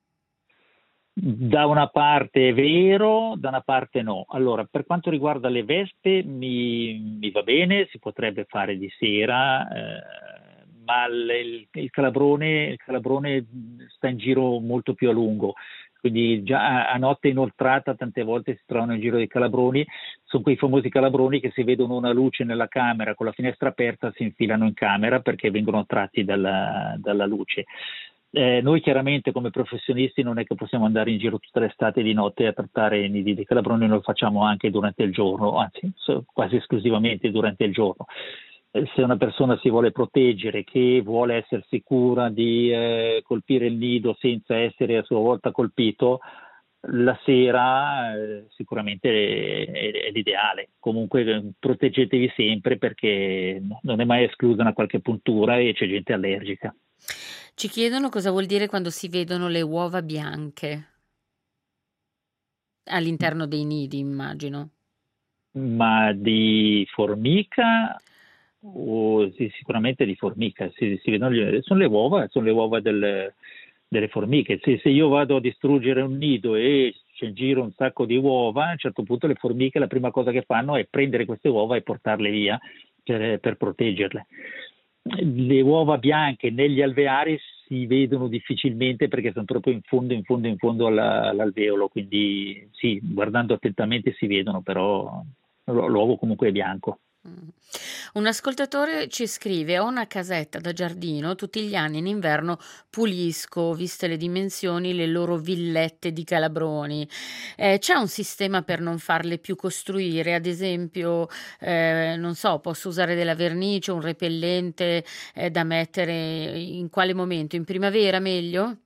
Da una parte è vero, da una parte no. Allora, per quanto riguarda le vespe, mi, mi va bene, si potrebbe fare di sera, eh, ma il, il- il calabrone, il calabrone sta in giro molto più a lungo. Quindi già a, a notte inoltrata tante volte si trovano in giro dei calabroni, sono quei famosi calabroni che se vedono una luce nella camera con la finestra aperta si infilano in camera perché vengono attratti dalla, dalla luce. Eh, noi chiaramente come professionisti non è che possiamo andare in giro tutta l'estate di notte a trattare i nidi di calabroni, noi lo facciamo anche durante il giorno, anzi so- quasi esclusivamente durante il giorno. Eh, se una persona si vuole proteggere, che vuole essere sicura di eh, colpire il nido senza essere a sua volta colpito, la sera eh, sicuramente è, è- è l'ideale. Comunque eh, proteggetevi sempre perché non è mai esclusa una qualche puntura e c'è gente allergica. Ci chiedono cosa vuol dire quando si vedono le uova bianche all'interno dei nidi, immagino. Ma di formica o sì, sicuramente di formica, si, si vedono gli- sono le uova, sono le uova del- delle formiche. Se, se io vado a distruggere un nido e c'è in giro un sacco di uova, a un certo punto le formiche la prima cosa che fanno è prendere queste uova e portarle via per, per proteggerle. le uova bianche negli alveari si vedono difficilmente perché sono proprio in fondo, in fondo, in fondo alla- all'alveolo, quindi sì, guardando attentamente si vedono, però l'uovo comunque è bianco. Mh. Un ascoltatore ci scrive: "Ho una casetta da giardino, tutti gli anni in inverno pulisco, viste le dimensioni, le loro villette di calabroni. Ehm, c'è un sistema per non farle più costruire? Ad esempio, ehm, non so, posso usare della vernice, un repellente, ehm, da mettere in quale momento? In primavera meglio?"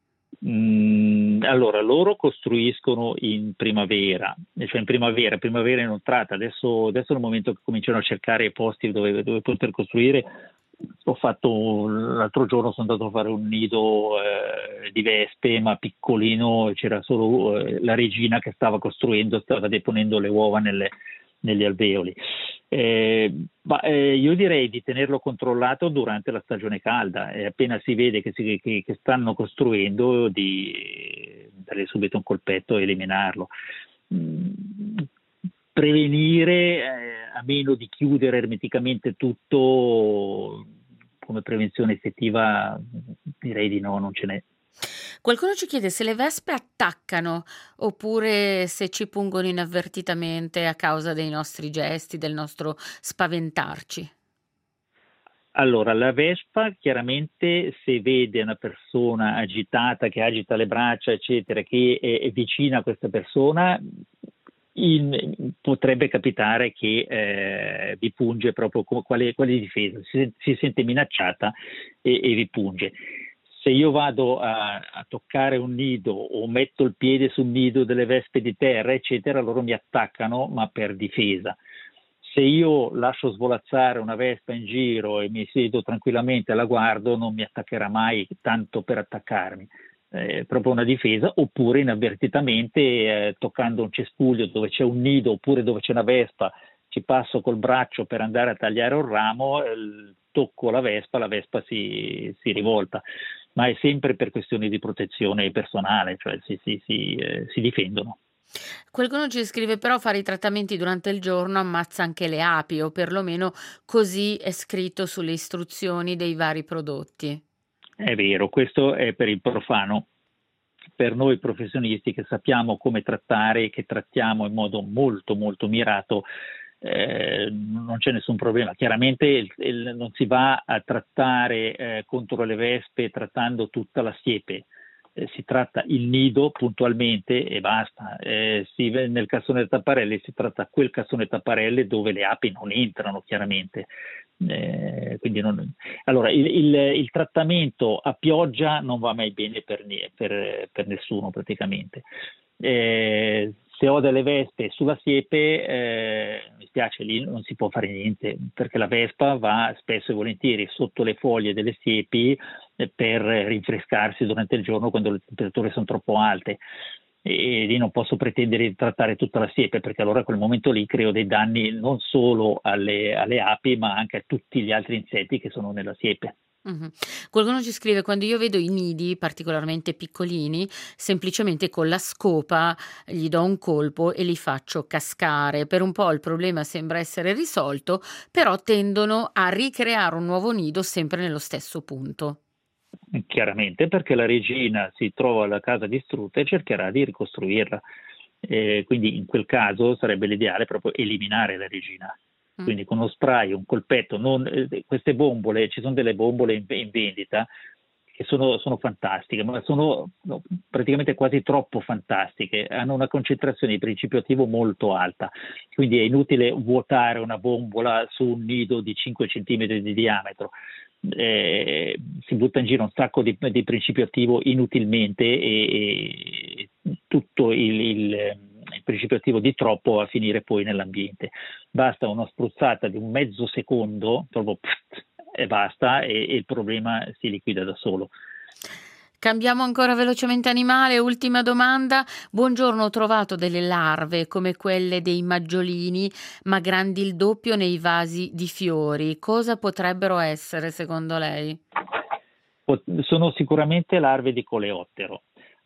Mm, allora, loro costruiscono in primavera, cioè in primavera, primavera inoltrata. Adesso, adesso è il momento che cominciano a cercare posti dove, dove poter costruire. Ho fatto l'altro giorno, sono andato a fare un nido eh, di vespe, ma piccolino, c'era solo eh, la regina che stava costruendo, stava deponendo le uova nelle- negli alveoli. Eh, ma, eh, io direi di tenerlo controllato durante la stagione calda e appena si vede che, si- che- che stanno costruendo di dare subito un colpetto e eliminarlo. Mm, Prevenire, eh, a meno di chiudere ermeticamente tutto come prevenzione effettiva, direi di no, non ce n'è. Qualcuno ci chiede se le vespe attaccano oppure se ci pungono inavvertitamente a causa dei nostri gesti, del nostro spaventarci. Allora, la Vespa chiaramente se vede una persona agitata, che agita le braccia, eccetera, che è, è vicina a questa persona, in- potrebbe capitare che eh, vi punge proprio come quale, quale difesa, si, si sente minacciata e, e vi punge. Se io vado a, a toccare un nido o metto il piede sul nido delle vespe di terra, eccetera, loro mi attaccano, ma per difesa. Se io lascio svolazzare una vespa in giro e mi siedo tranquillamente e la guardo, non mi attaccherà mai tanto per attaccarmi. È proprio una difesa, oppure inavvertitamente eh, toccando un cespuglio dove c'è un nido oppure dove c'è una vespa, ci passo col braccio per andare a tagliare un ramo, eh, tocco la vespa, la vespa si, si rivolta, ma è sempre per questioni di protezione personale, cioè si, si, si, eh, si difendono. Qualcuno ci scrive però fare i trattamenti durante il giorno ammazza anche le api, o perlomeno così è scritto sulle istruzioni dei vari prodotti. È vero, questo è per il profano. Per noi professionisti che sappiamo come trattare e che trattiamo in modo molto molto mirato, eh, non c'è nessun problema. Chiaramente il- il- non si va a trattare eh, contro le vespe trattando tutta la siepe. Eh, si tratta il nido puntualmente e basta. Eh, si- nel cassone tapparelle si tratta quel cassone tapparelle dove le api non entrano chiaramente. Eh, quindi non- allora, il, il- il trattamento a pioggia non va mai bene per, nie- per- per nessuno praticamente. Eh, se ho delle vespe sulla siepe, eh, mi spiace, lì non si può fare niente perché la vespa va spesso e volentieri sotto le foglie delle siepi eh, per rinfrescarsi durante il giorno quando le temperature sono troppo alte. E lì non posso pretendere di trattare tutta la siepe perché allora a quel momento lì creo dei danni non solo alle, alle api ma anche a tutti gli altri insetti che sono nella siepe. Mh-mh. Qualcuno ci scrive: "Quando io vedo i nidi particolarmente piccolini, semplicemente con la scopa gli do un colpo e li faccio cascare. Per un po' il problema sembra essere risolto, però tendono a ricreare un nuovo nido sempre nello stesso punto." Chiaramente perché la regina si trova la casa distrutta e cercherà di ricostruirla. Eh, quindi in quel caso sarebbe l'ideale proprio eliminare la regina. Mh. Quindi con uno spray, un colpetto, non, eh, queste bombole, ci sono delle bombole in, in vendita che sono, sono fantastiche, ma sono no, praticamente quasi troppo fantastiche, hanno una concentrazione di principio attivo molto alta, quindi è inutile vuotare una bombola su un nido di cinque centimetri di diametro. Eh, si butta in giro un sacco di, di principio attivo inutilmente e, e tutto il, il, il principio attivo di troppo va a finire poi nell'ambiente. Basta una spruzzata di un mezzo secondo, proprio pff, e basta, e, e il problema si liquida da solo. Cambiamo ancora velocemente animale, ultima domanda. Buongiorno, ho trovato delle larve come quelle dei maggiolini, ma grandi il doppio nei vasi di fiori. Cosa potrebbero essere secondo lei? Sono sicuramente larve di coleottero.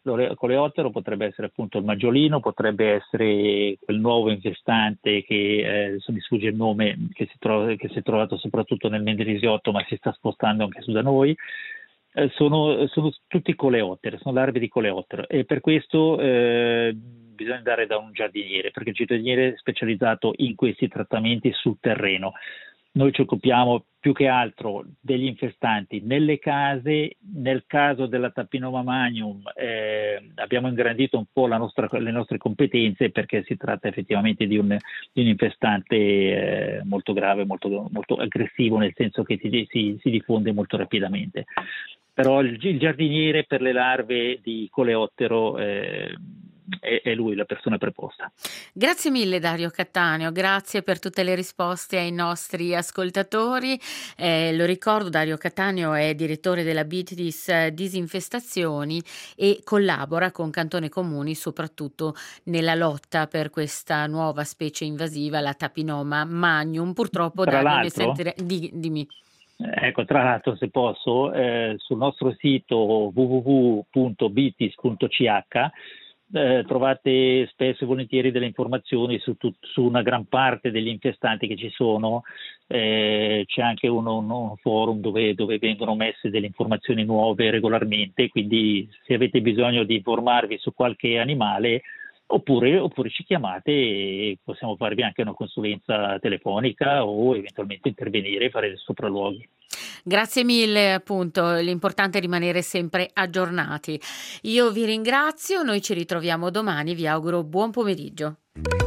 coleottero potrebbe essere appunto il maggiolino, potrebbe essere quel nuovo infestante che eh, adesso mi sfugge il nome, che si, trova, che si è trovato soprattutto nel Mendrisiotto, ma si sta spostando anche su da noi. Eh, sono, sono tutti coleotteri, sono larve di coleottero, e per questo eh, bisogna andare da un giardiniere, perché il giardiniere è specializzato in questi trattamenti sul terreno. Noi ci occupiamo più che altro degli infestanti nelle case. Nel caso della Tapinoma magnum eh, abbiamo ingrandito un po' la nostra, le nostre competenze, perché si tratta effettivamente di un, di un infestante eh, molto grave, molto, molto aggressivo, nel senso che si, si, si diffonde molto rapidamente. Però il, il giardiniere per le larve di coleottero eh, è, è lui la persona preposta. Grazie mille Dario Cattaneo, grazie per tutte le risposte ai nostri ascoltatori. Eh, lo ricordo, Dario Cattaneo è direttore della Bitis Disinfestazioni e collabora con Cantone Comuni soprattutto nella lotta per questa nuova specie invasiva, la Tapinoma magnum. Purtroppo Tra Dario ne l'altro, sentirà... Di, dimmi. Ecco, tra l'altro, se posso, eh, sul nostro sito w w w punto bitis punto c h eh, trovate spesso e volentieri delle informazioni su, tut- su una gran parte degli infestanti che ci sono. Eh, c'è anche un, un, un forum dove, dove vengono messe delle informazioni nuove regolarmente, quindi se avete bisogno di informarvi su qualche animale, Oppure, oppure ci chiamate e possiamo farvi anche una consulenza telefonica o eventualmente intervenire e fare dei sopralluoghi. Grazie mille, appunto, l'importante è rimanere sempre aggiornati. Io vi ringrazio, noi ci ritroviamo domani, vi auguro buon pomeriggio.